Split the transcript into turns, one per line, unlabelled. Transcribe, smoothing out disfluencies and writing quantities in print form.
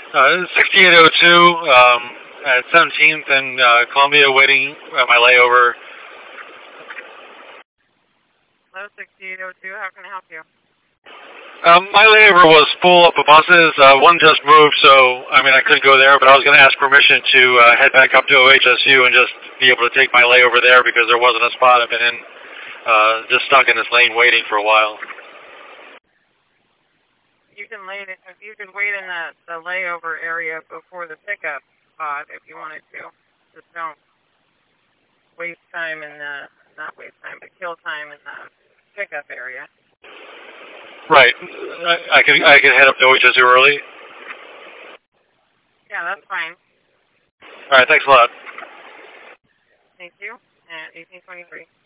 6802 at 17th and Columbia, waiting at my layover.
Hello, 6802. How can I help you?
My layover was full up of buses. One just moved, so I couldn't go there. But I was going to ask permission to head back up to OHSU and just be able to take my layover there because there wasn't a spot. I've been in, just stuck in this lane waiting for a while.
You can wait in the layover area before the pickup spot if you wanted to. Just don't waste time in the, not waste time, but kill time in the pickup area.
Right. I can head up to OHSU early.
Yeah, that's fine.
All right. Thanks a lot.
Thank you. 1823.